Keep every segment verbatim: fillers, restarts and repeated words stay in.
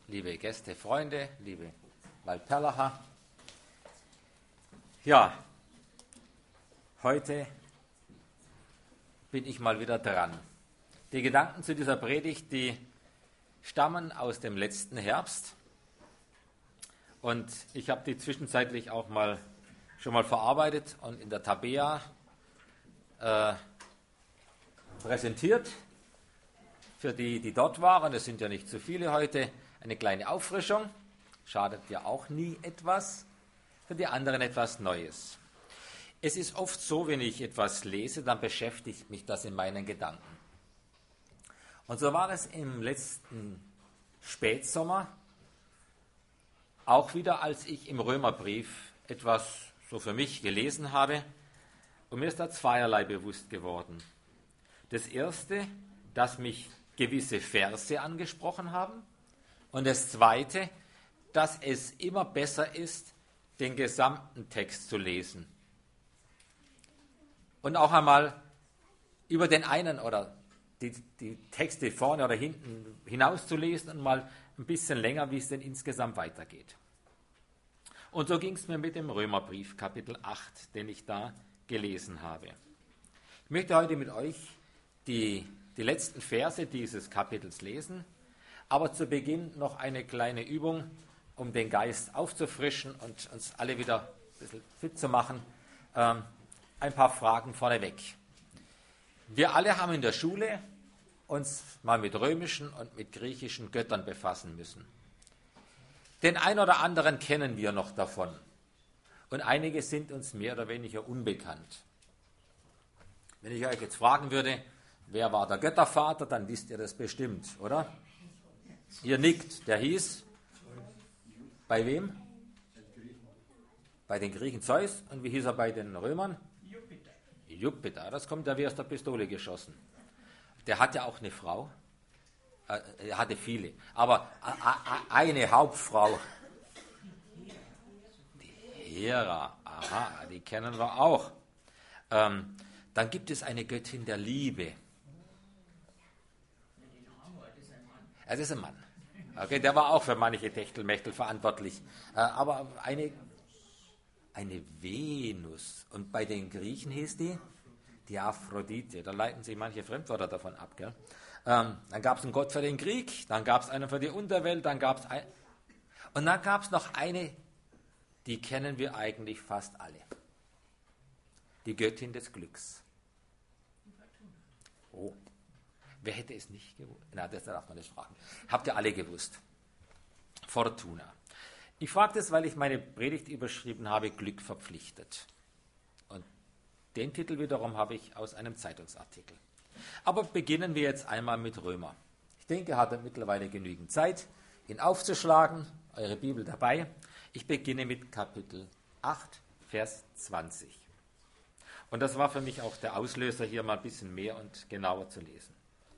liebe Gäste, Freunde, liebe Waldperlacher. Ja, heute bin ich mal wieder dran. Die Gedanken zu dieser Predigt, die stammen aus dem letzten Herbst. Und ich habe die zwischenzeitlich auch mal schon mal verarbeitet und in der Tabea äh, präsentiert. Für die, die dort waren, es sind ja nicht so viele heute, eine kleine Auffrischung. Schadet ja auch nie etwas. Für die anderen etwas Neues. Es ist oft so, wenn ich etwas lese, dann beschäftigt mich das in meinen Gedanken. Und so war es im letzten Spätsommer auch wieder, als ich im Römerbrief etwas so für mich gelesen habe. Und mir ist da zweierlei bewusst geworden. Das erste, dass mich gewisse Verse angesprochen haben. Und das zweite, dass es immer besser ist, den gesamten Text zu lesen. Und auch einmal über den einen oder die, die Texte vorne oder hinten hinaus zu lesen und mal ein bisschen länger, wie es denn insgesamt weitergeht. Und so ging es mir mit dem Römerbrief, Kapitel acht, den ich da gelesen habe. Ich möchte heute mit euch die, die letzten Verse dieses Kapitels lesen, aber zu Beginn noch eine kleine Übung, um den Geist aufzufrischen und uns alle wieder ein bisschen fit zu machen. Ähm, ein paar Fragen vorneweg. Wir alle haben in der Schule uns mal mit römischen und mit griechischen Göttern befassen müssen. Den einen oder anderen kennen wir noch davon und einige sind uns mehr oder weniger unbekannt. Wenn ich euch jetzt fragen würde, wer war der Göttervater, dann wisst ihr das bestimmt, oder? Ihr nickt, der hieß, bei wem? Bei den Griechen Zeus. Und wie hieß er bei den Römern? Jupiter. Jupiter, das kommt ja wie aus der Pistole geschossen. Der hatte auch eine Frau. Er hatte viele. Aber eine Hauptfrau. Die Hera. Aha, die kennen wir auch. Ähm, dann gibt es eine Göttin der Liebe. Es ist ein Mann. Okay, der war auch für manche Techtelmechtel verantwortlich. Äh, aber eine, eine Venus. Und bei den Griechen hieß die die Aphrodite. Da leiten sich manche Fremdwörter davon ab. Gell? Ähm, dann gab es einen Gott für den Krieg, dann gab es einen für die Unterwelt, dann gab es ein... Und dann gab es noch eine, die kennen wir eigentlich fast alle. Die Göttin des Glücks. Oh. Wer hätte es nicht gewusst? Na, das darf man nicht fragen. Habt ihr alle gewusst? Fortuna. Ich frage das, weil ich meine Predigt überschrieben habe, Glück verpflichtet. Und den Titel wiederum habe ich aus einem Zeitungsartikel. Aber beginnen wir jetzt einmal mit Römer. Ich denke, ihr hattet mittlerweile genügend Zeit, ihn aufzuschlagen, eure Bibel dabei. Ich beginne mit Kapitel acht, Vers zwanzig. Und das war für mich auch der Auslöser, hier mal ein bisschen mehr und genauer zu lesen.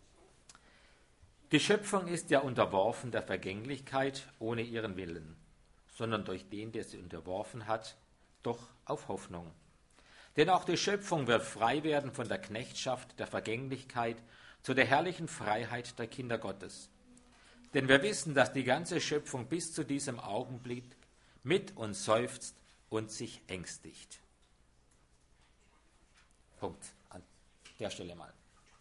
Die Schöpfung ist ja unterworfen der Vergänglichkeit ohne ihren Willen, sondern durch den, der sie unterworfen hat, doch auf Hoffnung. Denn auch die Schöpfung wird frei werden von der Knechtschaft der Vergänglichkeit zu der herrlichen Freiheit der Kinder Gottes. Denn wir wissen, dass die ganze Schöpfung bis zu diesem Augenblick mit uns seufzt und sich ängstigt. Punkt. An der Stelle mal.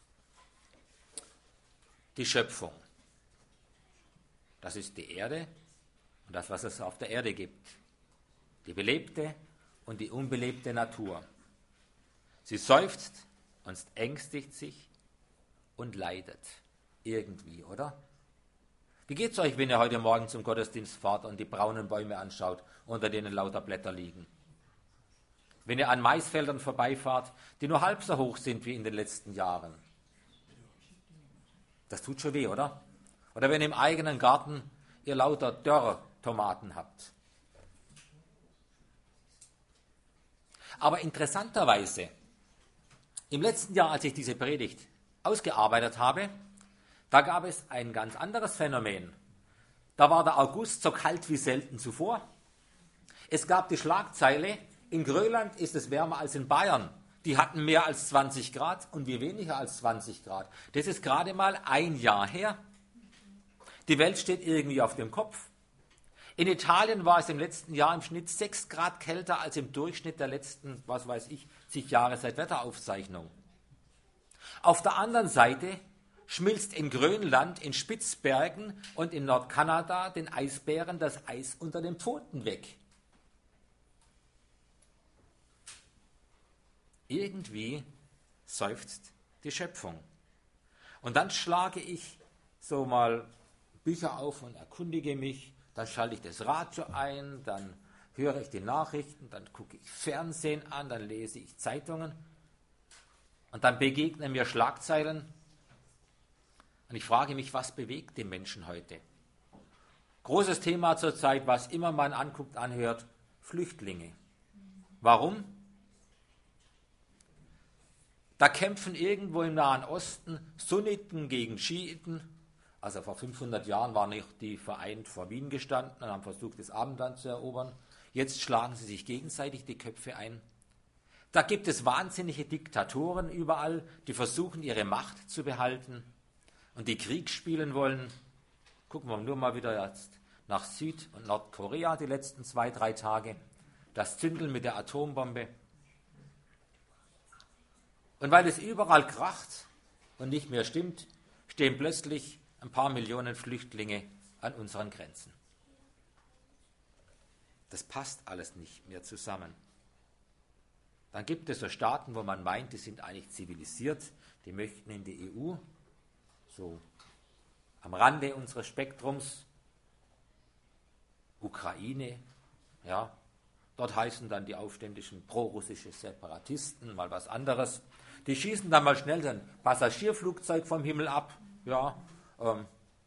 Die Schöpfung. Das ist die Erde und das, was es auf der Erde gibt. Die belebte und die unbelebte Natur. Sie seufzt und ängstigt sich und leidet. Irgendwie, oder? Wie geht es euch, wenn ihr heute Morgen zum Gottesdienst fahrt und die braunen Bäume anschaut, unter denen lauter Blätter liegen? Wenn ihr an Maisfeldern vorbeifahrt, die nur halb so hoch sind wie in den letzten Jahren. Das tut schon weh, oder? Oder wenn im eigenen Garten ihr lauter Dörrtomaten habt. Aber interessanterweise, im letzten Jahr, als ich diese Predigt ausgearbeitet habe, da gab es ein ganz anderes Phänomen. Da war der August so kalt wie selten zuvor. Es gab die Schlagzeile, in Grönland ist es wärmer als in Bayern. Die hatten mehr als zwanzig Grad und wir weniger als zwanzig Grad. Das ist gerade mal ein Jahr her. Die Welt steht irgendwie auf dem Kopf. In Italien war es im letzten Jahr im Schnitt sechs Grad kälter als im Durchschnitt der letzten, was weiß ich, zig Jahre seit Wetteraufzeichnung. Auf der anderen Seite schmilzt in Grönland, in Spitzbergen und in Nordkanada den Eisbären das Eis unter den Pfoten weg. Irgendwie seufzt die Schöpfung. Und dann schlage ich so mal Bücher auf und erkundige mich, dann schalte ich das Radio ein, dann höre ich die Nachrichten, dann gucke ich Fernsehen an, dann lese ich Zeitungen und dann begegnen mir Schlagzeilen und ich frage mich, was bewegt den Menschen heute? Großes Thema zurzeit, was immer man anguckt, anhört, Flüchtlinge. Warum? Da kämpfen irgendwo im Nahen Osten Sunniten gegen Schiiten. Also vor fünfhundert Jahren waren die vereint vor Wien gestanden und haben versucht, das Abendland zu erobern. Jetzt schlagen sie sich gegenseitig die Köpfe ein. Da gibt es wahnsinnige Diktatoren überall, die versuchen, ihre Macht zu behalten und die Krieg spielen wollen. Gucken wir nur mal wieder jetzt nach Süd- und Nordkorea die letzten zwei, drei Tage. Das Zündeln mit der Atombombe. Und weil es überall kracht und nicht mehr stimmt, stehen plötzlich ein paar Millionen Flüchtlinge an unseren Grenzen. Das passt alles nicht mehr zusammen. Dann gibt es so Staaten, wo man meint, die sind eigentlich zivilisiert, die möchten in die E U, so am Rande unseres Spektrums, Ukraine, ja, dort heißen dann die aufständischen prorussische Separatisten mal was anderes. Die schießen dann mal schnell ein Passagierflugzeug vom Himmel ab. Ja, ähm,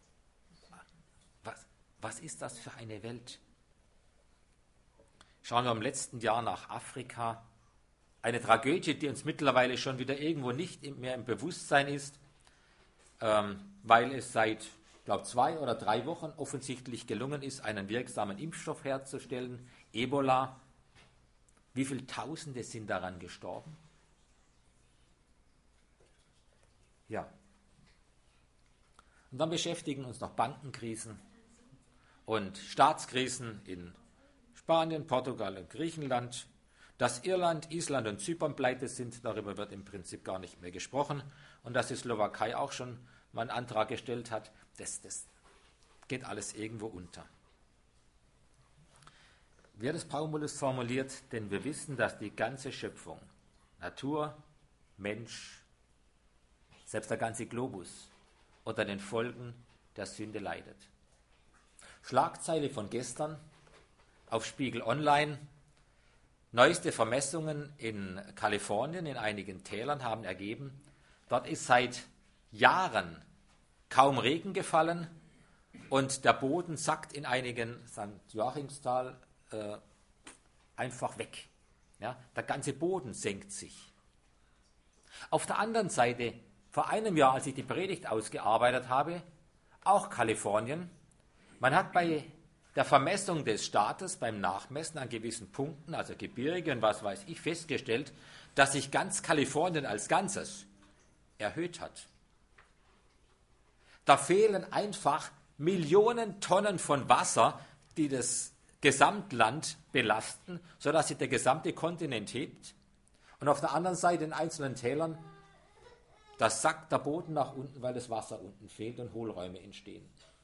was, was ist das für eine Welt? Schauen wir im letzten Jahr nach Afrika. Eine Tragödie, die uns mittlerweile schon wieder irgendwo nicht mehr im Bewusstsein ist, ähm, weil es seit, ich glaube, zwei oder drei Wochen offensichtlich gelungen ist, einen wirksamen Impfstoff herzustellen, Ebola. Wie viele Tausende sind daran gestorben? Ja. Und dann beschäftigen uns noch Bankenkrisen und Staatskrisen in Spanien, Portugal und Griechenland. Dass Irland, Island und Zypern pleite sind, darüber wird im Prinzip gar nicht mehr gesprochen. Und dass die Slowakei auch schon mal einen Antrag gestellt hat, das, das geht alles irgendwo unter. Wie hat es Paulus formuliert? Denn wir wissen, dass die ganze Schöpfung, Natur, Mensch, selbst der ganze Globus unter den Folgen der Sünde leidet. Schlagzeile von gestern auf Spiegel Online. Neueste Vermessungen in Kalifornien, in einigen Tälern, haben ergeben, dort ist seit Jahren kaum Regen gefallen und der Boden sackt in einigen Sankt Joachimsthal äh, einfach weg. Ja, der ganze Boden senkt sich. Auf der anderen Seite, vor einem Jahr, als ich die Predigt ausgearbeitet habe, auch Kalifornien, man hat bei der Vermessung des Staates, beim Nachmessen an gewissen Punkten, also Gebirge und was weiß ich, festgestellt, dass sich ganz Kalifornien als Ganzes erhöht hat. Da fehlen einfach Millionen Tonnen von Wasser, die das Gesamtland belasten, sodass sich der gesamte Kontinent hebt. Und auf der anderen Seite in einzelnen Tälern, da sackt der Boden nach unten, weil das Wasser unten fehlt und Hohlräume entstehen.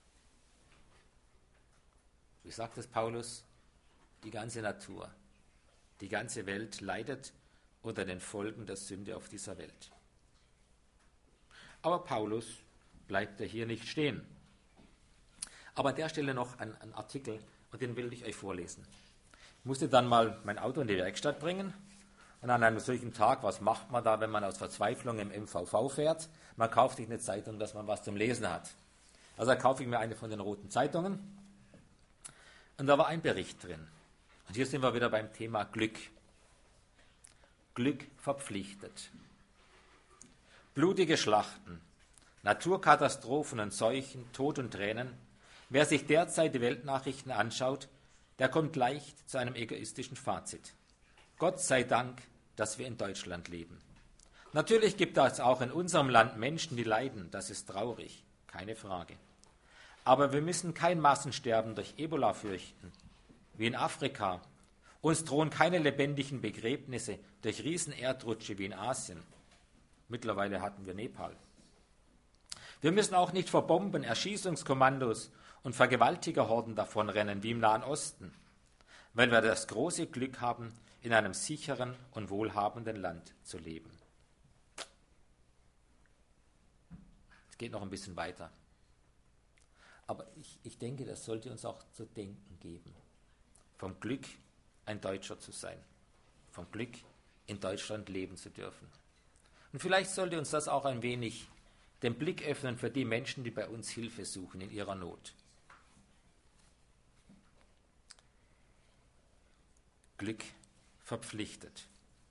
Wie sagt es Paulus? Die ganze Natur, die ganze Welt leidet unter den Folgen der Sünde auf dieser Welt. Aber Paulus bleibt ja hier nicht stehen. Aber an der Stelle noch ein, ein Artikel, und den will ich euch vorlesen. Ich musste dann mal mein Auto in die Werkstatt bringen. Und an einem solchen Tag, was macht man da, wenn man aus Verzweiflung im M V V fährt? Man kauft sich eine Zeitung, dass man was zum Lesen hat. Also da kaufe ich mir eine von den roten Zeitungen. Und da war ein Bericht drin. Und hier sind wir wieder beim Thema Glück. Glück verpflichtet. Blutige Schlachten, Naturkatastrophen und Seuchen, Tod und Tränen. Wer sich derzeit die Weltnachrichten anschaut, der kommt leicht zu einem egoistischen Fazit. Gott sei Dank, dass wir in Deutschland leben. Natürlich gibt es auch in unserem Land Menschen, die leiden. Das ist traurig, keine Frage. Aber wir müssen kein Massensterben durch Ebola fürchten, wie in Afrika. Uns drohen keine lebendigen Begräbnisse durch Riesenerdrutsche wie in Asien. Mittlerweile hatten wir Nepal. Wir müssen auch nicht vor Bomben, Erschießungskommandos und Vergewaltigerhorden davonrennen wie im Nahen Osten, weil wir das große Glück haben, in einem sicheren und wohlhabenden Land zu leben. Es geht noch ein bisschen weiter. Aber ich, ich denke, das sollte uns auch zu denken geben. Vom Glück, ein Deutscher zu sein. Vom Glück, in Deutschland leben zu dürfen. Und vielleicht sollte uns das auch ein wenig den Blick öffnen für die Menschen, die bei uns Hilfe suchen in ihrer Not. Glück verpflichtet.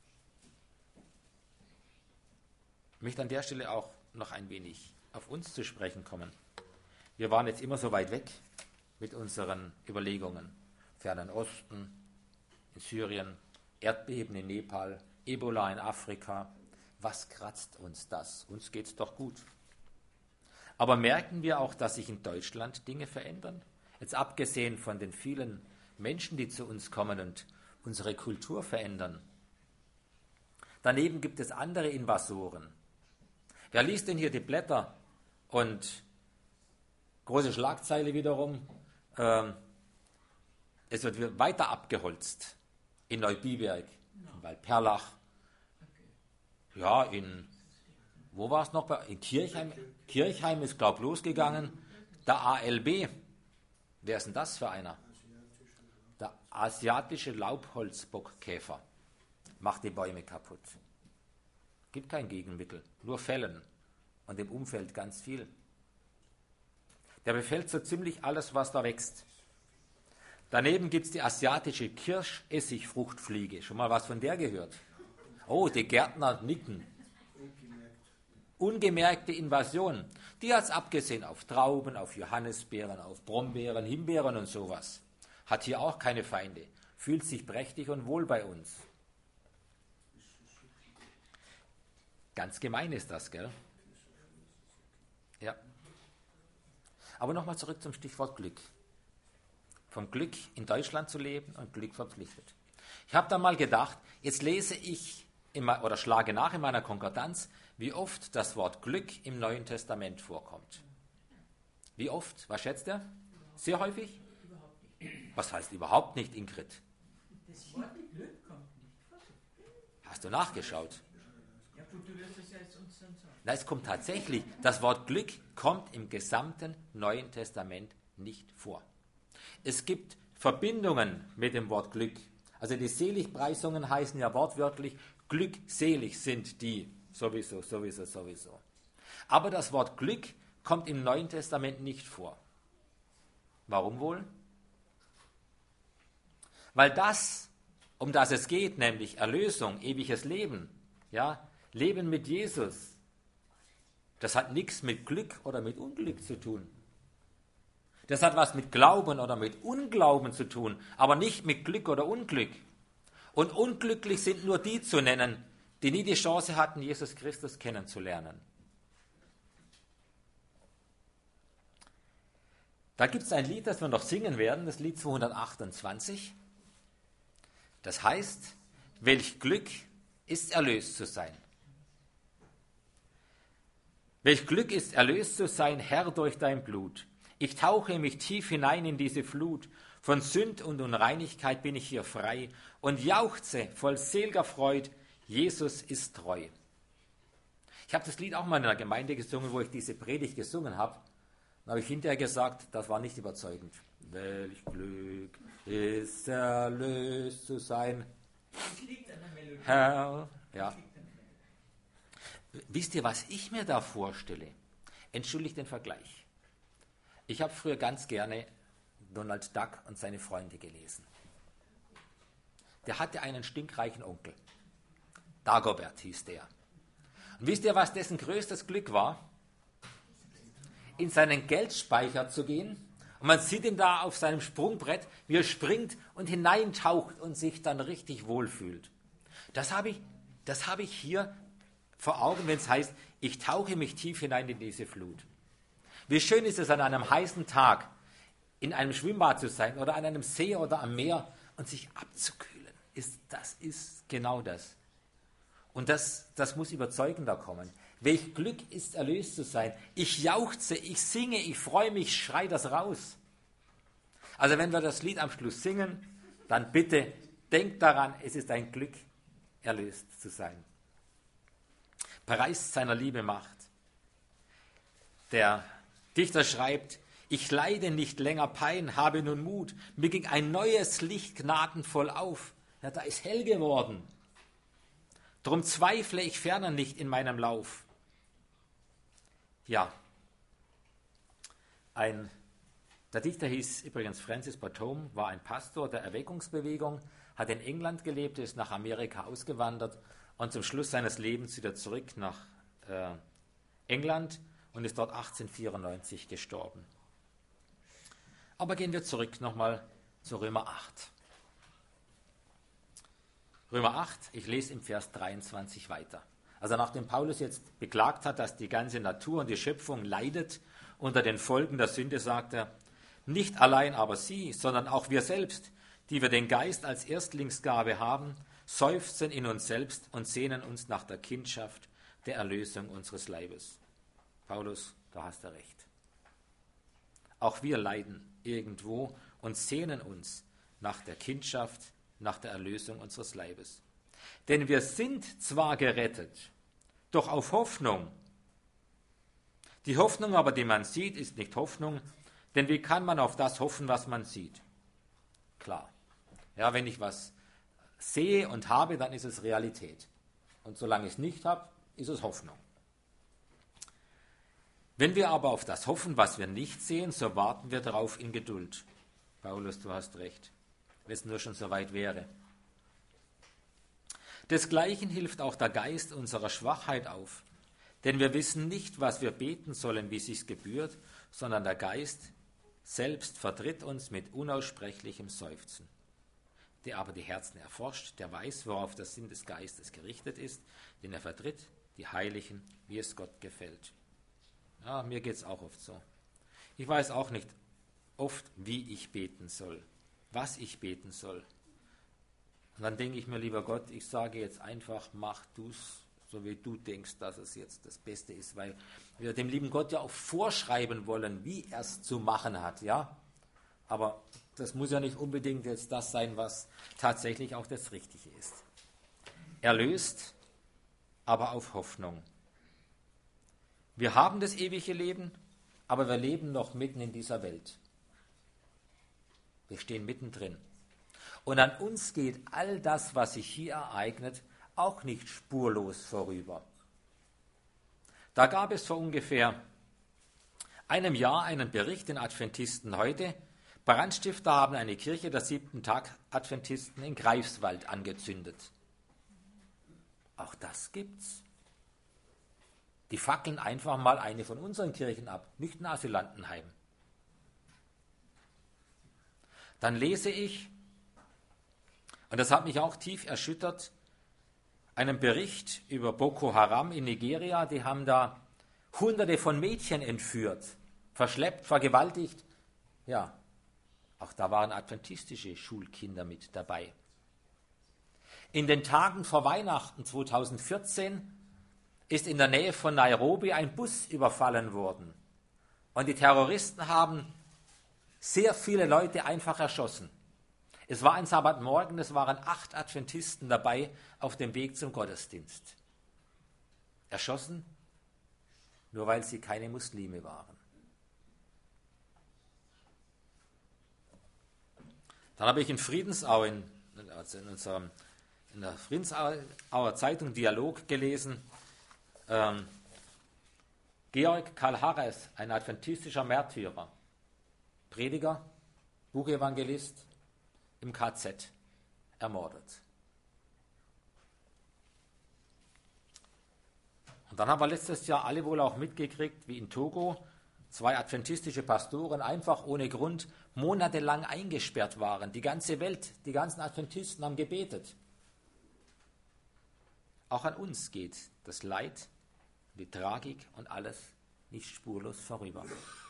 Ich möchte an der Stelle auch noch ein wenig auf uns zu sprechen kommen. Wir waren jetzt immer so weit weg mit unseren Überlegungen. Fernen Osten, in Syrien, Erdbeben in Nepal, Ebola in Afrika. Was kratzt uns das? Uns geht es doch gut. Aber merken wir auch, dass sich in Deutschland Dinge verändern? Jetzt abgesehen von den vielen Menschen, die zu uns kommen und unsere Kultur verändern. Daneben gibt es andere Invasoren. Wer liest denn hier die Blätter und große Schlagzeile wiederum? Ähm, es wird weiter abgeholzt in Neubiberg, in Waldperlach, ja, in, wo war es noch? In Kirchheim. Kirchheim ist, glaube ich, losgegangen. Der A L B. Wer ist denn das für einer? Der asiatische Laubholzbockkäfer macht die Bäume kaputt. Gibt kein Gegenmittel, nur Fällen und im Umfeld ganz viel. Der befällt so ziemlich alles, was da wächst. Daneben gibt es die asiatische Kirschessigfruchtfliege. Schon mal was von der gehört? Oh, die Gärtner nicken. Ungemerkte Invasion. Die hat es abgesehen auf Trauben, auf Johannisbeeren, auf Brombeeren, Himbeeren und sowas. Hat hier auch keine Feinde. Fühlt sich prächtig und wohl bei uns. Ganz gemein ist das, gell? Ja. Aber nochmal zurück zum Stichwort Glück. Vom Glück in Deutschland zu leben und Glück verpflichtet. Ich habe da mal gedacht, jetzt lese ich immer, oder schlage nach in meiner Konkordanz, wie oft das Wort Glück im Neuen Testament vorkommt. Wie oft? Was schätzt ihr? Sehr häufig? Überhaupt nicht. Was heißt überhaupt nicht, Ingrid? Das Wort Glück kommt nicht vor. Hast du nachgeschaut? Ja gut, du wirst es ja jetzt uns dann sagen. Nein, es kommt tatsächlich. Das Wort Glück kommt im gesamten Neuen Testament nicht vor. Es gibt Verbindungen mit dem Wort Glück. Also die Seligpreisungen heißen ja wortwörtlich, glückselig sind die, sowieso, sowieso, sowieso. Aber das Wort Glück kommt im Neuen Testament nicht vor. Warum wohl? Weil das, um das es geht, nämlich Erlösung, ewiges Leben, ja, Leben mit Jesus, das hat nichts mit Glück oder mit Unglück zu tun. Das hat was mit Glauben oder mit Unglauben zu tun, aber nicht mit Glück oder Unglück. Und unglücklich sind nur die zu nennen, die nie die Chance hatten, Jesus Christus kennenzulernen. Da gibt es ein Lied, das wir noch singen werden, das Lied zweihundertachtundzwanzig. Das heißt, welch Glück ist erlöst zu sein. Welch Glück ist erlöst zu sein, Herr, durch dein Blut. Ich tauche mich tief hinein in diese Flut. Von Sünd und Unreinigkeit bin ich hier frei und jauchze voll selger Freud, Jesus ist treu. Ich habe das Lied auch mal in einer Gemeinde gesungen, wo ich diese Predigt gesungen habe. Dann habe ich hinterher gesagt, das war nicht überzeugend. Welch Glück ist erlöst zu sein, Das liegt an der Melodie. Herr. Ja. Wisst ihr, was ich mir da vorstelle? Entschuldigt den Vergleich. Ich habe früher ganz gerne Donald Duck und seine Freunde gelesen. Der hatte einen stinkreichen Onkel. Dagobert hieß der. Und wisst ihr, was dessen größtes Glück war? In seinen Geldspeicher zu gehen. Und man sieht ihn da auf seinem Sprungbrett, wie er springt und hineintaucht und sich dann richtig wohlfühlt. Das habe ich, das habe ich hier vor Augen, wenn es heißt, ich tauche mich tief hinein in diese Flut. Wie schön ist es, an einem heißen Tag in einem Schwimmbad zu sein oder an einem See oder am Meer und sich abzukühlen. Ist, das ist genau das. Und das, das muss überzeugender kommen. Welch Glück ist, erlöst zu sein. Ich jauchze, ich singe, ich freue mich, ich schreie das raus. Also wenn wir das Lied am Schluss singen, dann bitte denkt daran, es ist ein Glück, erlöst zu sein. Preist seiner Liebe Macht. Der Dichter schreibt, ich leide nicht länger Pein, habe nun Mut, mir ging ein neues Licht gnadenvoll auf. Ja, da ist hell geworden. Drum zweifle ich ferner nicht in meinem Lauf. Ja, ein, der Dichter hieß übrigens Francis Bottom, war ein Pastor der Erweckungsbewegung, hat in England gelebt, ist nach Amerika ausgewandert und zum Schluss seines Lebens wieder zurück nach äh, England und ist dort achtzehnhundertvierundneunzig gestorben. Aber gehen wir zurück nochmal zu Römer acht. Römer acht, ich lese im Vers dreiundzwanzig weiter. Also nachdem Paulus jetzt beklagt hat, dass die ganze Natur und die Schöpfung leidet unter den Folgen der Sünde, sagt er, nicht allein aber sie, sondern auch wir selbst, die wir den Geist als Erstlingsgabe haben, seufzen in uns selbst und sehnen uns nach der Kindschaft der Erlösung unseres Leibes. Paulus, da hast du recht. Auch wir leiden irgendwo und sehnen uns nach der Kindschaft, nach der Erlösung unseres Leibes. Denn wir sind zwar gerettet, doch auf Hoffnung. Die Hoffnung aber, die man sieht, ist nicht Hoffnung, denn wie kann man auf das hoffen, was man sieht? Klar. Ja, wenn ich was sehe und habe, dann ist es Realität. Und solange ich es nicht habe, ist es Hoffnung. Wenn wir aber auf das hoffen, was wir nicht sehen, so warten wir darauf in Geduld. Paulus, du hast recht, wenn es nur schon so weit wäre. Desgleichen hilft auch der Geist unserer Schwachheit auf, denn wir wissen nicht, was wir beten sollen, wie sich's gebührt, sondern der Geist selbst vertritt uns mit unaussprechlichem Seufzen. Der aber die Herzen erforscht, der weiß, worauf der Sinn des Geistes gerichtet ist, denn er vertritt die Heiligen, wie es Gott gefällt. Ja, mir geht es auch oft so. Ich weiß auch nicht oft, wie ich beten soll, was ich beten soll. Und dann denke ich mir, lieber Gott, ich sage jetzt einfach, mach du's, so wie du denkst, dass es jetzt das Beste ist, weil wir dem lieben Gott ja auch vorschreiben wollen, wie er es zu machen hat, ja. Aber das muss ja nicht unbedingt jetzt das sein, was tatsächlich auch das Richtige ist. Erlöst, aber auf Hoffnung. Wir haben das ewige Leben, aber wir leben noch mitten in dieser Welt. Wir stehen mittendrin. Und an uns geht all das, was sich hier ereignet, auch nicht spurlos vorüber. Da gab es vor ungefähr einem Jahr einen Bericht in Adventisten heute. Brandstifter haben eine Kirche der siebten Tag Adventisten in Greifswald angezündet. Auch das gibt's. Die fackeln einfach mal eine von unseren Kirchen ab, nicht in Asylantenheim. Dann lese ich, und das hat mich auch tief erschüttert, einen Bericht über Boko Haram in Nigeria. Die haben da Hunderte von Mädchen entführt, verschleppt, vergewaltigt. Ja, auch da waren adventistische Schulkinder mit dabei. In den Tagen vor Weihnachten zweitausendvierzehn ist in der Nähe von Nairobi ein Bus überfallen worden. Und die Terroristen haben sehr viele Leute einfach erschossen. Es war ein Sabbatmorgen, es waren acht Adventisten dabei auf dem Weg zum Gottesdienst. Erschossen, nur weil sie keine Muslime waren. Dann habe ich in Friedensau, in, also in, unserem, in der Friedensauer Zeitung Dialog gelesen, ähm, Georg Karl Harres, ein adventistischer Märtyrer, Prediger, Buchevangelist, im K Z ermordet. Und dann haben wir letztes Jahr alle wohl auch mitgekriegt, wie in Togo zwei adventistische Pastoren einfach ohne Grund monatelang eingesperrt waren. Die ganze Welt, die ganzen Adventisten haben gebetet. Auch an uns geht das Leid, die Tragik und alles nicht spurlos vorüber.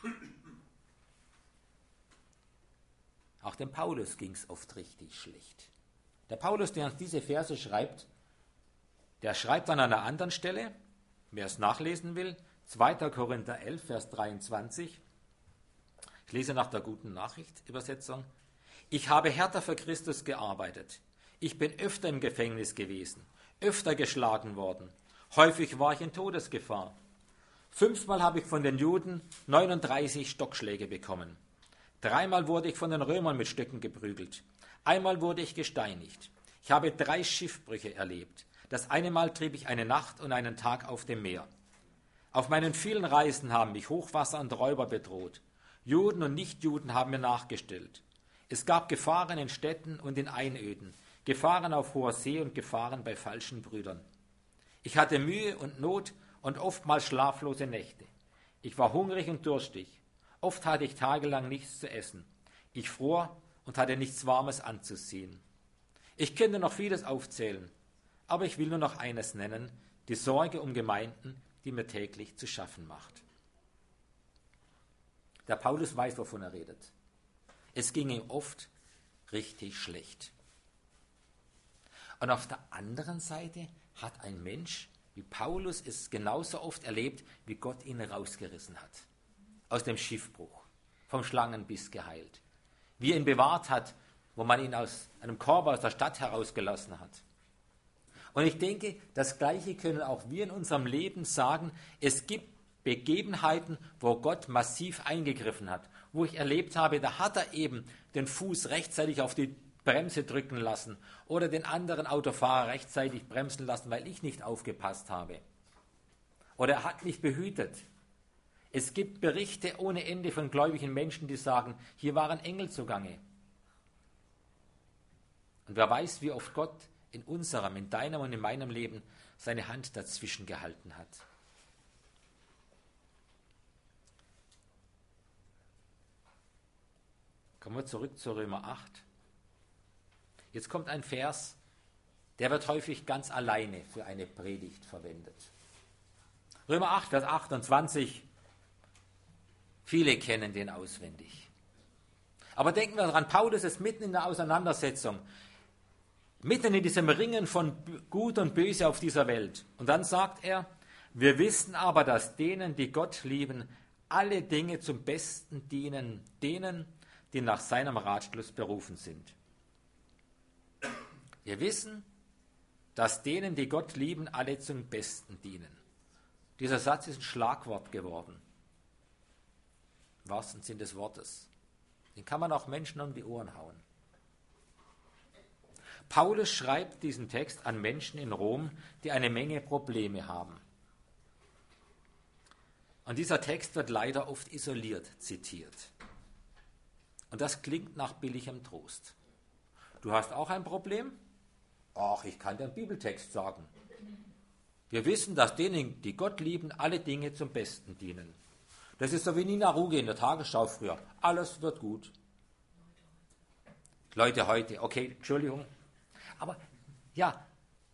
Auch dem Paulus ging es oft richtig schlecht. Der Paulus, der uns diese Verse schreibt, der schreibt an einer anderen Stelle, wer es nachlesen will, zweiter Korinther elf, Vers dreiundzwanzig. Ich lese nach der Guten Nachricht Übersetzung. Ich habe härter für Christus gearbeitet. Ich bin öfter im Gefängnis gewesen, öfter geschlagen worden. Häufig war ich in Todesgefahr. Fünfmal habe ich von den Juden neununddreißig Stockschläge bekommen. Dreimal wurde ich von den Römern mit Stöcken geprügelt. Einmal wurde ich gesteinigt. Ich habe drei Schiffbrüche erlebt. Das eine Mal trieb ich eine Nacht und einen Tag auf dem Meer. Auf meinen vielen Reisen haben mich Hochwasser und Räuber bedroht. Juden und Nichtjuden haben mir nachgestellt. Es gab Gefahren in Städten und in Einöden, Gefahren auf hoher See und Gefahren bei falschen Brüdern. Ich hatte Mühe und Not und oftmals schlaflose Nächte. Ich war hungrig und durstig. Oft hatte ich tagelang nichts zu essen. Ich fror und hatte nichts Warmes anzuziehen. Ich könnte noch vieles aufzählen, aber ich will nur noch eines nennen, die Sorge um Gemeinden, die mir täglich zu schaffen macht. Der Paulus weiß, wovon er redet. Es ging ihm oft richtig schlecht. Und auf der anderen Seite hat ein Mensch wie Paulus es genauso oft erlebt, wie Gott ihn rausgerissen hat. Aus dem Schiffbruch, vom Schlangenbiss geheilt. Wie er ihn bewahrt hat, wo man ihn aus einem Korb aus der Stadt herausgelassen hat. Und ich denke, das Gleiche können auch wir in unserem Leben sagen. Es gibt Begebenheiten, wo Gott massiv eingegriffen hat. Wo ich erlebt habe, da hat er eben den Fuß rechtzeitig auf die Bremse drücken lassen oder den anderen Autofahrer rechtzeitig bremsen lassen, weil ich nicht aufgepasst habe. Oder er hat mich behütet. Es gibt Berichte ohne Ende von gläubigen Menschen, die sagen, hier waren Engel zugange. Und wer weiß, wie oft Gott in unserem, in deinem und in meinem Leben seine Hand dazwischen gehalten hat. Kommen wir zurück zu Römer acht. Jetzt kommt ein Vers, der wird häufig ganz alleine für eine Predigt verwendet. Römer acht, Vers achtundzwanzig. Viele kennen den auswendig. Aber denken wir daran, Paulus ist mitten in der Auseinandersetzung, mitten in diesem Ringen von Gut und Böse auf dieser Welt. Und dann sagt er, wir wissen aber, dass denen, die Gott lieben, alle Dinge zum Besten dienen, denen, die nach seinem Ratschluss berufen sind. Wir wissen, dass denen, die Gott lieben, alle zum Besten dienen. Dieser Satz ist ein Schlagwort geworden. Im wahrsten Sinn des Wortes. Den kann man auch Menschen um die Ohren hauen. Paulus schreibt diesen Text an Menschen in Rom, die eine Menge Probleme haben. Und dieser Text wird leider oft isoliert zitiert. Und das klingt nach billigem Trost. Du hast auch ein Problem? Ach, ich kann dir einen Bibeltext sagen. Wir wissen, dass denen, die Gott lieben, alle Dinge zum Besten dienen. Das ist so wie Nina Ruge in der Tagesschau früher. Alles wird gut. Leute heute, okay, Entschuldigung. Aber ja,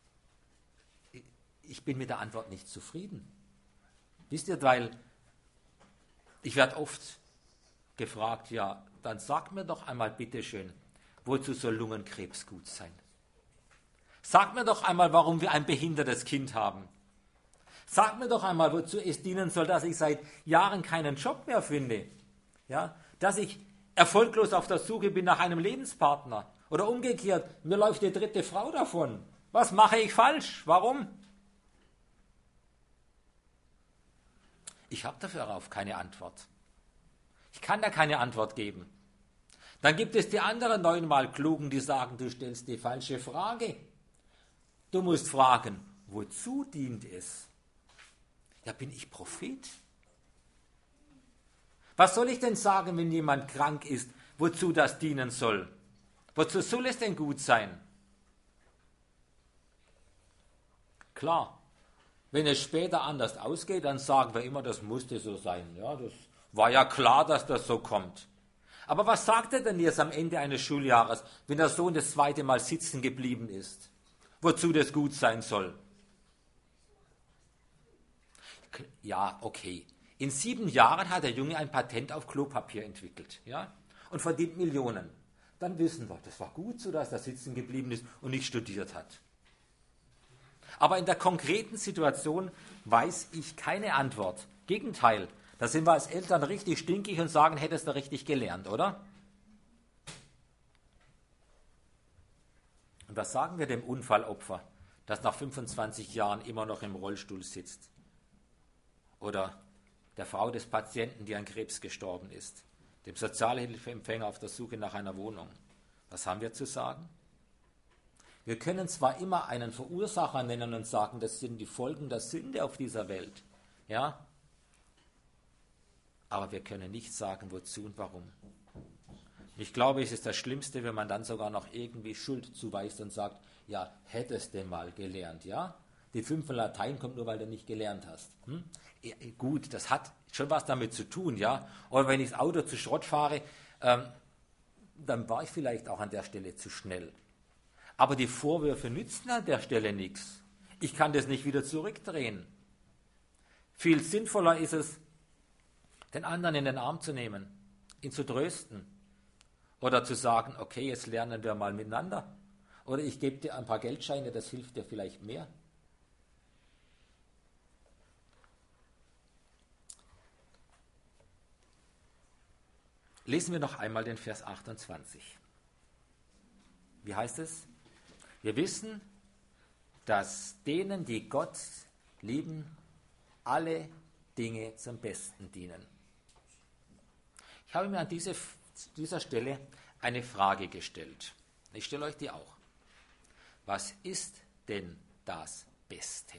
ich bin mit der Antwort nicht zufrieden. Wisst ihr, weil ich werde oft gefragt, ja, dann sag mir doch einmal bitteschön, wozu soll Lungenkrebs gut sein? Sag mir doch einmal, warum wir ein behindertes Kind haben. Sag mir doch einmal, wozu es dienen soll, dass ich seit Jahren keinen Job mehr finde. Ja, dass ich erfolglos auf der Suche bin nach einem Lebenspartner. Oder umgekehrt, mir läuft die dritte Frau davon. Was mache ich falsch? Warum? Ich habe darauf keine Antwort. Ich kann da keine Antwort geben. Dann gibt es die anderen neunmal Klugen, die sagen, du stellst die falsche Frage. Du musst fragen, wozu dient es? Ja, bin ich Prophet? Was soll ich denn sagen, wenn jemand krank ist, wozu das dienen soll? Wozu soll es denn gut sein? Klar, wenn es später anders ausgeht, dann sagen wir immer, das musste so sein. Ja, das war ja klar, dass das so kommt. Aber was sagt er denn jetzt am Ende eines Schuljahres, wenn der Sohn das zweite Mal sitzen geblieben ist? Wozu das gut sein soll? Ja, okay. In sieben Jahren hat der Junge ein Patent auf Klopapier entwickelt, ja, und verdient Millionen. Dann wissen wir, das war gut so, dass er sitzen geblieben ist und nicht studiert hat. Aber in der konkreten Situation weiß ich keine Antwort. Gegenteil, da sind wir als Eltern richtig stinkig und sagen, hättest du richtig gelernt, oder? Und was sagen wir dem Unfallopfer, das nach fünfundzwanzig Jahren immer noch im Rollstuhl sitzt? Oder der Frau des Patienten, die an Krebs gestorben ist? Dem Sozialhilfeempfänger auf der Suche nach einer Wohnung? Was haben wir zu sagen? Wir können zwar immer einen Verursacher nennen und sagen, das sind die Folgen der Sünde auf dieser Welt, ja, aber wir können nicht sagen, wozu und warum. Ich glaube, es ist das Schlimmste, wenn man dann sogar noch irgendwie Schuld zuweist und sagt, ja, hättest du mal gelernt, ja? Die fünf in Latein kommt nur, weil du nicht gelernt hast. Hm? Ja, gut, das hat schon was damit zu tun, ja? Oder wenn ich das Auto zu Schrott fahre, ähm, dann war ich vielleicht auch an der Stelle zu schnell. Aber die Vorwürfe nützen an der Stelle nichts. Ich kann das nicht wieder zurückdrehen. Viel sinnvoller ist es, den anderen in den Arm zu nehmen, ihn zu trösten oder zu sagen, okay, jetzt lernen wir mal miteinander. Oder ich gebe dir ein paar Geldscheine, das hilft dir vielleicht mehr. Lesen wir noch einmal den Vers achtundzwanzig. Wie heißt es? Wir wissen, dass denen, die Gott lieben, alle Dinge zum Besten dienen. Ich habe mir an diese, dieser Stelle eine Frage gestellt. Ich stelle euch die auch. Was ist denn das Beste?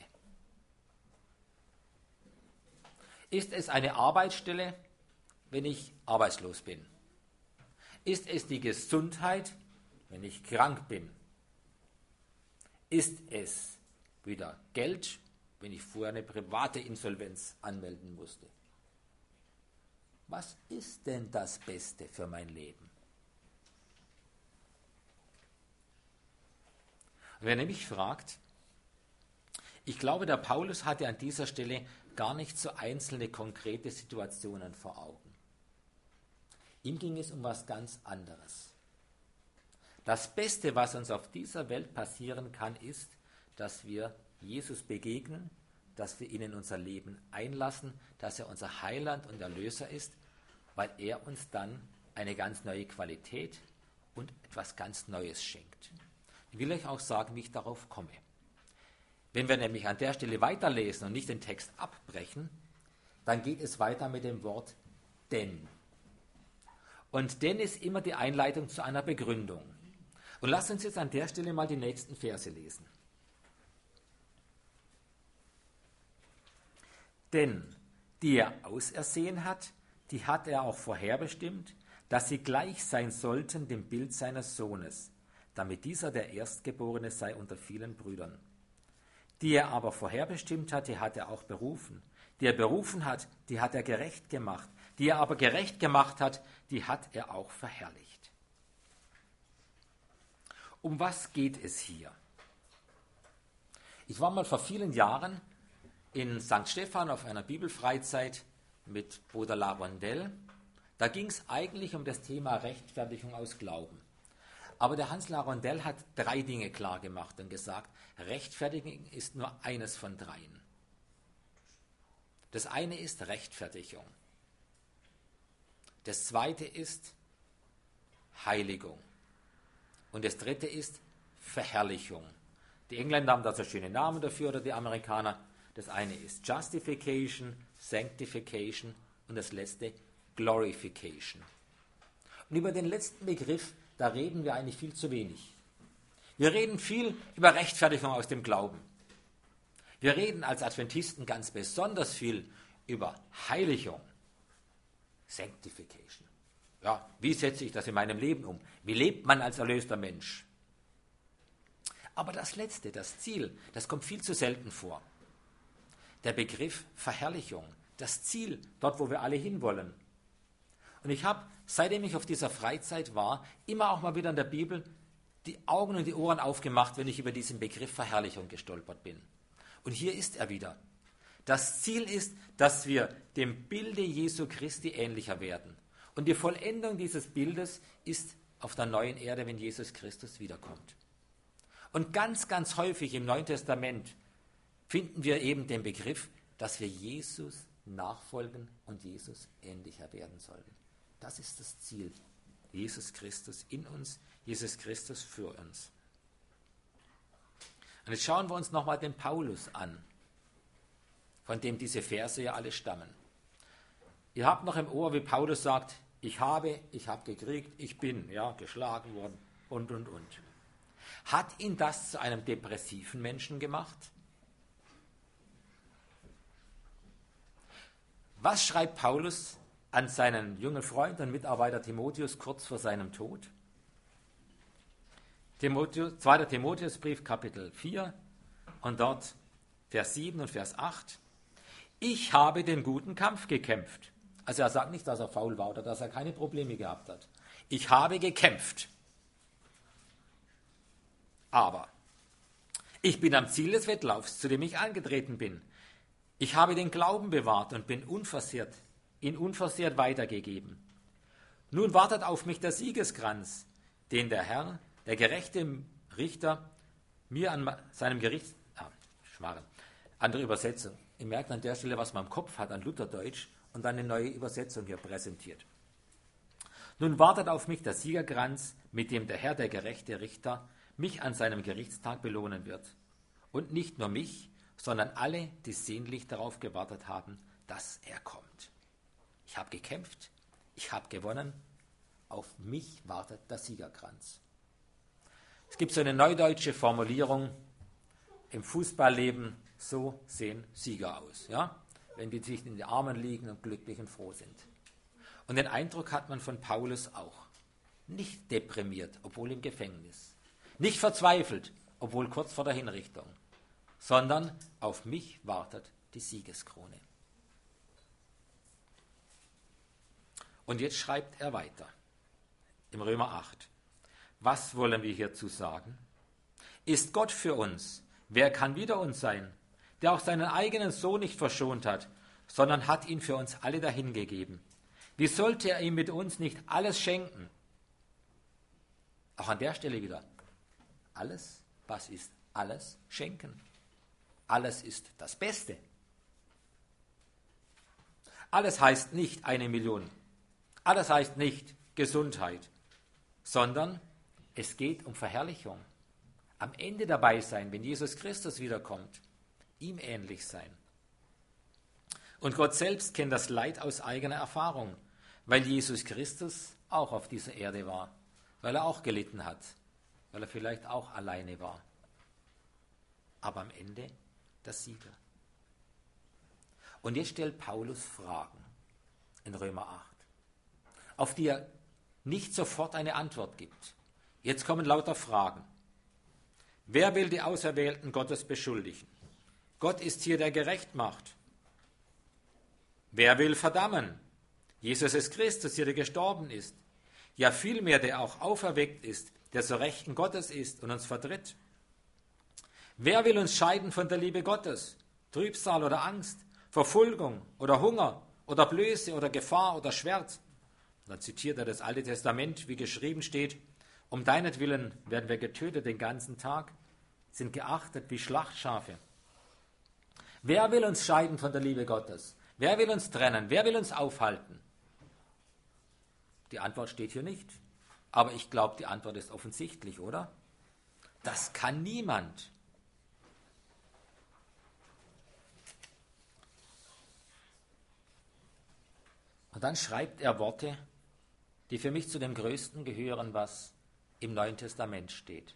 Ist es eine Arbeitsstelle, wenn ich arbeitslos bin? Ist es die Gesundheit, wenn ich krank bin? Ist es wieder Geld, wenn ich vorher eine private Insolvenz anmelden musste? Was ist denn das Beste für mein Leben? Und wenn ihr mich fragt, ich glaube, der Paulus hatte an dieser Stelle gar nicht so einzelne konkrete Situationen vor Augen. Ihm ging es um was ganz anderes. Das Beste, was uns auf dieser Welt passieren kann, ist, dass wir Jesus begegnen, dass wir ihn in unser Leben einlassen, dass er unser Heiland und Erlöser ist, weil er uns dann eine ganz neue Qualität und etwas ganz Neues schenkt. Ich will euch auch sagen, wie ich darauf komme. Wenn wir nämlich an der Stelle weiterlesen und nicht den Text abbrechen, dann geht es weiter mit dem Wort denn. Und denn ist immer die Einleitung zu einer Begründung. Und lasst uns jetzt an der Stelle mal die nächsten Verse lesen. Denn die er ausersehen hat, die hat er auch vorherbestimmt, dass sie gleich sein sollten dem Bild seines Sohnes, damit dieser der Erstgeborene sei unter vielen Brüdern. Die er aber vorherbestimmt hat, die hat er auch berufen. Die er berufen hat, die hat er gerecht gemacht. Die er aber gerecht gemacht hat, die hat er auch verherrlicht. Um was geht es hier? Ich war mal vor vielen Jahren in Sankt Stephan auf einer Bibelfreizeit mit Bruder Lavondel. Da ging es eigentlich um das Thema Rechtfertigung aus Glauben. Aber der Hans Lavondel hat drei Dinge klar gemacht und gesagt, Rechtfertigung ist nur eines von dreien. Das eine ist Rechtfertigung. Das zweite ist Heiligung. Und das dritte ist Verherrlichung. Die Engländer haben da so schöne Namen dafür oder die Amerikaner. Das eine ist Justification, Sanctification und das letzte Glorification. Und über den letzten Begriff, da reden wir eigentlich viel zu wenig. Wir reden viel über Rechtfertigung aus dem Glauben. Wir reden als Adventisten ganz besonders viel über Heiligung, Sanctification. Ja, wie setze ich das in meinem Leben um? Wie lebt man als erlöster Mensch? Aber das Letzte, das Ziel, das kommt viel zu selten vor. Der Begriff Verherrlichung, das Ziel, dort, wo wir alle hinwollen. Und ich habe, seitdem ich auf dieser Freizeit war, immer auch mal wieder in der Bibel die Augen und die Ohren aufgemacht, wenn ich über diesen Begriff Verherrlichung gestolpert bin. Und hier ist er wieder. Das Ziel ist, dass wir dem Bilde Jesu Christi ähnlicher werden. Und die Vollendung dieses Bildes ist auf der neuen Erde, wenn Jesus Christus wiederkommt. Und ganz, ganz häufig im Neuen Testament finden wir eben den Begriff, dass wir Jesus nachfolgen und Jesus ähnlicher werden sollen. Das ist das Ziel. Jesus Christus in uns, Jesus Christus für uns. Und jetzt schauen wir uns nochmal den Paulus an, von dem diese Verse ja alle stammen. Ihr habt noch im Ohr, wie Paulus sagt, ich habe, ich habe gekriegt, ich bin, ja, geschlagen worden und, und, und. Hat ihn das zu einem depressiven Menschen gemacht? Was schreibt Paulus an seinen jungen Freund und Mitarbeiter Timotheus kurz vor seinem Tod? Timotheus, zweiter Timotheusbrief, Kapitel vier und dort Vers sieben und Vers acht. Ich habe den guten Kampf gekämpft. Also er sagt nicht, dass er faul war oder dass er keine Probleme gehabt hat. Ich habe gekämpft. Aber ich bin am Ziel des Wettlaufs, zu dem ich angetreten bin. Ich habe den Glauben bewahrt und bin unversehrt, ihn unversehrt weitergegeben. Nun wartet auf mich der Siegeskranz, den der Herr, der gerechte Richter, mir an seinem Gericht... Ah, Schmarrn. Andere Übersetzung. Ihr merkt an der Stelle, was man im Kopf hat an Lutherdeutsch und dann eine neue Übersetzung hier präsentiert. Nun wartet auf mich der Siegerkranz, mit dem der Herr, der gerechte Richter, mich an seinem Gerichtstag belohnen wird. Und nicht nur mich, sondern alle, die sehnlich darauf gewartet haben, dass er kommt. Ich habe gekämpft, ich habe gewonnen, auf mich wartet der Siegerkranz. Es gibt so eine neudeutsche Formulierung, im Fußballleben, so sehen Sieger aus, ja? Wenn die sich in den Armen liegen und glücklich und froh sind. Und den Eindruck hat man von Paulus auch. Nicht deprimiert, obwohl im Gefängnis. Nicht verzweifelt, obwohl kurz vor der Hinrichtung. Sondern auf mich wartet die Siegeskrone. Und jetzt schreibt er weiter, im Römer acht. Was wollen wir hierzu sagen? Ist Gott für uns? Wer kann wider uns sein? Der auch seinen eigenen Sohn nicht verschont hat, sondern hat ihn für uns alle dahingegeben. Wie sollte er ihm mit uns nicht alles schenken? Auch an der Stelle wieder. Alles, was ist alles? Schenken. Alles ist das Beste. Alles heißt nicht eine Million. Alles heißt nicht Gesundheit, sondern es geht um Verherrlichung. Am Ende dabei sein, wenn Jesus Christus wiederkommt, ihm ähnlich sein. Und Gott selbst kennt das Leid aus eigener Erfahrung, weil Jesus Christus auch auf dieser Erde war, weil er auch gelitten hat, weil er vielleicht auch alleine war. Aber am Ende der Sieger. Und jetzt stellt Paulus Fragen in Römer acht, auf die er nicht sofort eine Antwort gibt. Jetzt kommen lauter Fragen. Wer will die Auserwählten Gottes beschuldigen? Gott ist hier, der gerecht macht. Wer will verdammen? Jesus ist Christus, hier, der gestorben ist. Ja, vielmehr, der auch auferweckt ist, der zur Rechten Gottes ist und uns vertritt. Wer will uns scheiden von der Liebe Gottes? Trübsal oder Angst, Verfolgung oder Hunger oder Blöße oder Gefahr oder Schwert? Und dann zitiert er das Alte Testament, wie geschrieben steht, um deinetwillen werden wir getötet den ganzen Tag, sind geachtet wie Schlachtschafe. Wer will uns scheiden von der Liebe Gottes? Wer will uns trennen? Wer will uns aufhalten? Die Antwort steht hier nicht. Aber ich glaube, die Antwort ist offensichtlich, oder? Das kann niemand. Und dann schreibt er Worte, die für mich zu dem Größten gehören, was im Neuen Testament steht.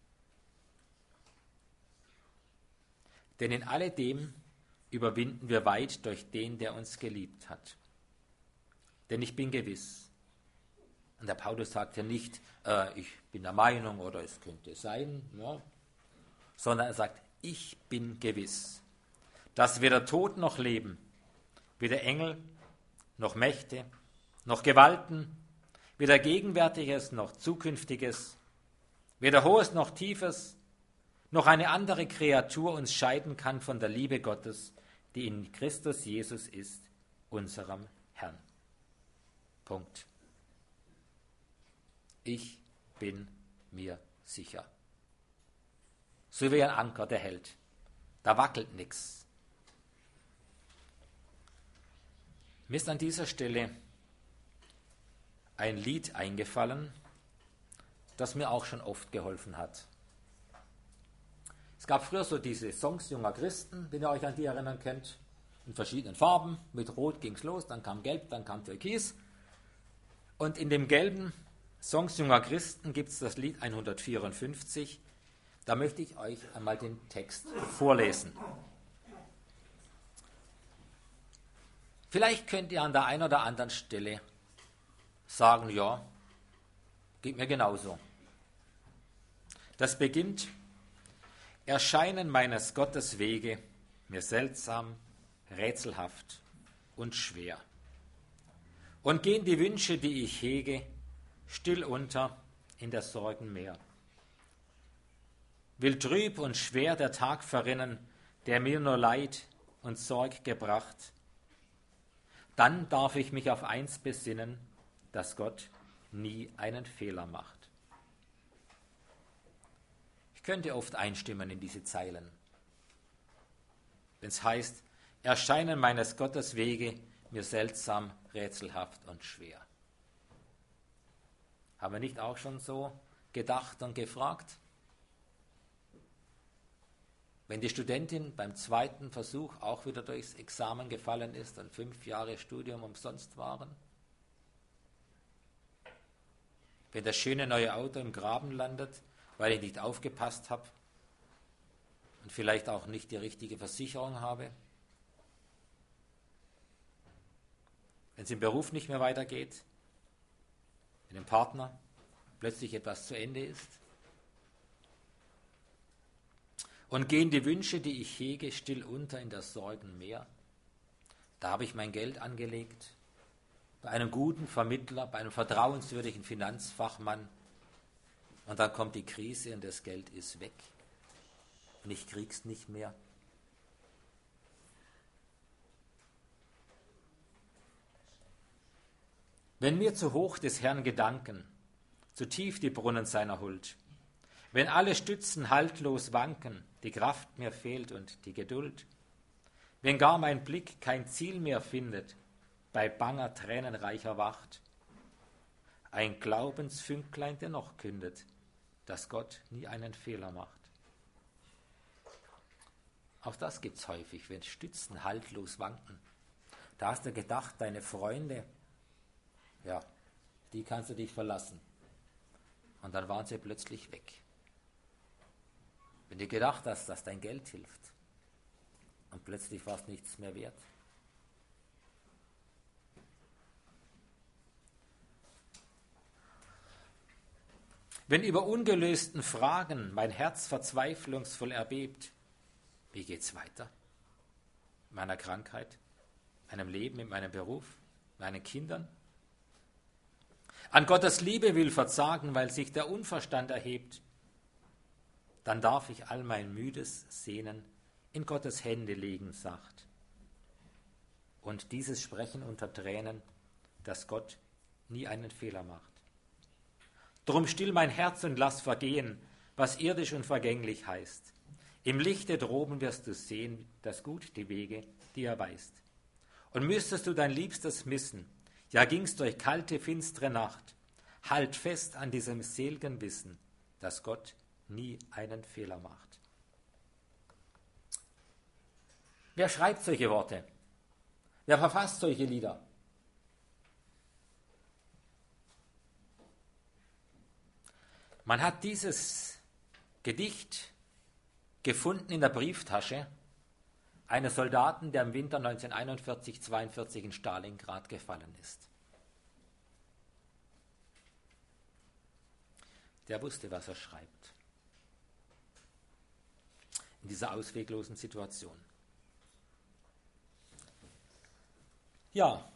Denn in alledem überwinden wir weit durch den, der uns geliebt hat. Denn ich bin gewiss, und der Paulus sagt ja nicht, äh, ich bin der Meinung oder es könnte sein, ja, sondern er sagt, ich bin gewiss, dass weder Tod noch Leben, weder Engel noch Mächte, noch Gewalten, weder Gegenwärtiges noch Zukünftiges, weder Hohes noch Tiefes, noch eine andere Kreatur uns scheiden kann von der Liebe Gottes, die in Christus Jesus ist, unserem Herrn. Punkt. Ich bin mir sicher. So wie ein Anker, der hält. Da wackelt nichts. Mir ist an dieser Stelle ein Lied eingefallen, das mir auch schon oft geholfen hat. Es gab früher so diese Songs junger Christen, wenn ihr euch an die erinnern könnt, in verschiedenen Farben. Mit Rot ging es los, dann kam Gelb, dann kam Türkis. Und in dem gelben Songs junger Christen gibt es das Lied hundertvierundfünfzig. Da möchte ich euch einmal den Text vorlesen. Vielleicht könnt ihr an der einen oder anderen Stelle sagen, ja, geht mir genauso. Das beginnt: Erscheinen meines Gottes Wege mir seltsam, rätselhaft und schwer. Und gehen die Wünsche, die ich hege, still unter in der Sorgen Meer. Will trüb und schwer der Tag verrinnen, der mir nur Leid und Sorg gebracht, dann darf ich mich auf eins besinnen, dass Gott nie einen Fehler macht. Ich könnte oft einstimmen in diese Zeilen, wenn es heißt, erscheinen meines Gottes Wege mir seltsam, rätselhaft und schwer. Haben wir nicht auch schon so gedacht und gefragt? Wenn die Studentin beim zweiten Versuch auch wieder durchs Examen gefallen ist und fünf Jahre Studium umsonst waren? Wenn das schöne neue Auto im Graben landet, weil ich nicht aufgepasst habe und vielleicht auch nicht die richtige Versicherung habe? Wenn es im Beruf nicht mehr weitergeht? Wenn dem Partner plötzlich etwas zu Ende ist? Und gehen die Wünsche, die ich hege, still unter in das Sorgenmeer? Da habe ich mein Geld angelegt, bei einem guten Vermittler, bei einem vertrauenswürdigen Finanzfachmann, und dann kommt die Krise und das Geld ist weg und ich krieg's nicht mehr. Wenn mir zu hoch des Herrn Gedanken, zu tief die Brunnen seiner Huld, wenn alle Stützen haltlos wanken, die Kraft mir fehlt und die Geduld, wenn gar mein Blick kein Ziel mehr findet, bei banger tränenreicher Wacht, ein Glaubensfünklein dennoch kündet, dass Gott nie einen Fehler macht. Auch das gibt's häufig, wenn Stützen haltlos wanken. Da hast du gedacht, deine Freunde, ja, die kannst du dich verlassen. Und dann waren sie plötzlich weg. Wenn du gedacht hast, dass dein Geld hilft und plötzlich war es nichts mehr wert. Wenn über ungelösten Fragen mein Herz verzweiflungsvoll erbebt, wie geht's weiter? Meiner Krankheit, meinem Leben, in meinem Beruf, meinen Kindern? An Gottes Liebe will verzagen, weil sich der Unverstand erhebt, dann darf ich all mein müdes Sehnen in Gottes Hände legen, sacht. Und dieses Sprechen unter Tränen, dass Gott nie einen Fehler macht. Drum still mein Herz und lass vergehen, was irdisch und vergänglich heißt. Im Lichte droben wirst du sehen, das Gut die Wege, die er weist. Und müsstest du dein Liebstes missen, ja gingst durch kalte, finstere Nacht, halt fest an diesem selgen Wissen, dass Gott nie einen Fehler macht. Wer schreibt solche Worte? Wer verfasst solche Lieder? Man hat dieses Gedicht gefunden in der Brieftasche eines Soldaten, der im Winter neunzehnhunderteinundvierzig zweiundvierzig in Stalingrad gefallen ist. Der wusste, was er schreibt. In dieser ausweglosen Situation. Ja,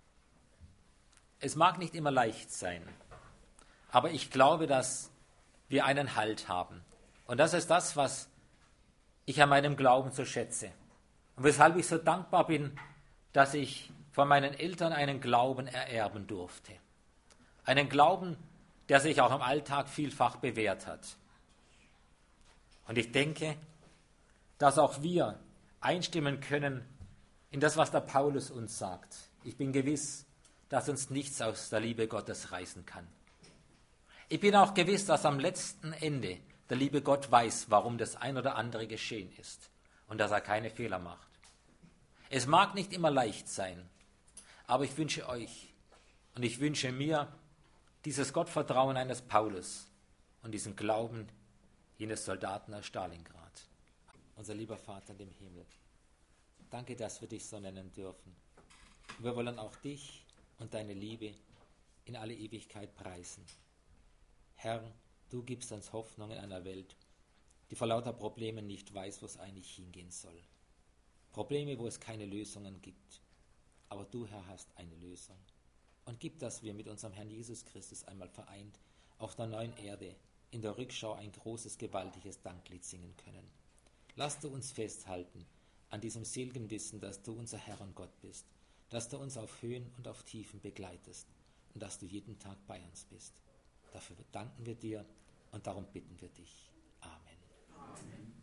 es mag nicht immer leicht sein, aber ich glaube, dass wir einen Halt haben. Und das ist das, was ich an meinem Glauben so schätze. Und weshalb ich so dankbar bin, dass ich von meinen Eltern einen Glauben ererben durfte. Einen Glauben, der sich auch im Alltag vielfach bewährt hat. Und ich denke, dass auch wir einstimmen können in das, was der Paulus uns sagt. Ich bin gewiss, dass uns nichts aus der Liebe Gottes reißen kann. Ich bin auch gewiss, dass am letzten Ende der liebe Gott weiß, warum das ein oder andere geschehen ist und dass er keine Fehler macht. Es mag nicht immer leicht sein, aber ich wünsche euch und ich wünsche mir dieses Gottvertrauen eines Paulus und diesen Glauben jenes Soldaten aus Stalingrad. Unser lieber Vater im Himmel, danke, dass wir dich so nennen dürfen. Wir wollen auch dich und deine Liebe in alle Ewigkeit preisen. Herr, du gibst uns Hoffnung in einer Welt, die vor lauter Problemen nicht weiß, wo es eigentlich hingehen soll. Probleme, wo es keine Lösungen gibt. Aber du, Herr, hast eine Lösung. Und gib, dass wir mit unserem Herrn Jesus Christus einmal vereint auf der neuen Erde in der Rückschau ein großes, gewaltiges Danklied singen können. Lass du uns festhalten an diesem seligen Wissen, dass du unser Herr und Gott bist, dass du uns auf Höhen und auf Tiefen begleitest und dass du jeden Tag bei uns bist. Dafür danken wir dir und darum bitten wir dich. Amen.